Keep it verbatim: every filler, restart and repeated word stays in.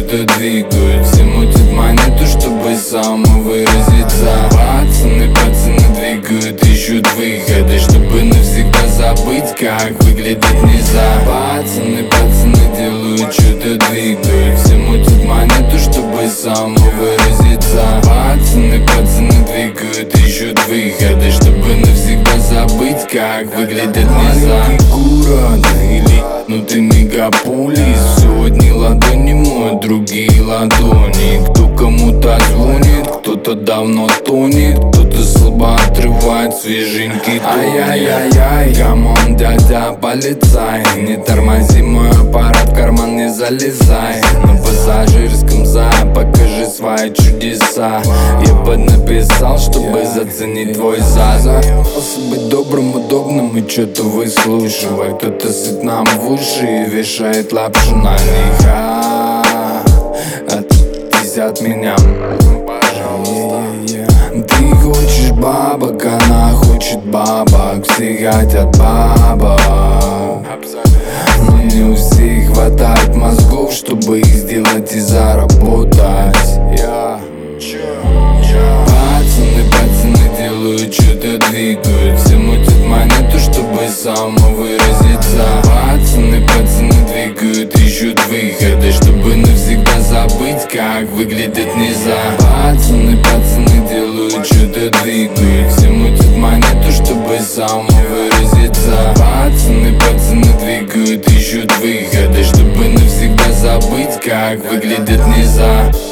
что-то двигают. Все мутят монету, чтобы самовыразиться. Пацаны, пацаны двигают, ищут выходы, чтобы навсегда забыть, как выглядит низа. Пацаны, пацаны делают, что-то двигают. Все мутят монету, чтобы самовыразиться. Пацаны, пацаны двигают, ищут выходы, чтобы навсегда забыть, как выглядит низа. Город или ну ты мегаполис, все одни ладони моют, другие ладони. Кто кому-то звонит, кто-то давно тонет, кто-то слабо отрывает свеженький тон. Ай-яй-яй-яй, камон, дядя полицай, не тормози, мой аппарат в карман не залезай. На пассажирском зай, покажи свои чудеса. Я поднаписал, чтобы заценить твой зад. Старался быть добрым, удобным и что-то выслушивай. Кто-то сыт нам в уши и вешает лапшу на них. А, отъебись от меня, пожалуйста. Ты хочешь бабок, она хочет бабок. Все хотят бабок, но не у всех хватает мозгов, чтобы их сделать и заработать. yeah. Пацаны, пацаны делают, что-то двигают. Все мутят монету, чтобы самовыразиться. Пацаны, пацаны двигают, ищут выходы, чтобы навсегда забыть, как выглядит низа. Пацаны, пацаны делают, что-то двигают. Все мутят монету, чтобы самовыразиться. Пацаны, пацаны двигают, ищут выходы, чтобы навсегда забыть, как выглядит низа.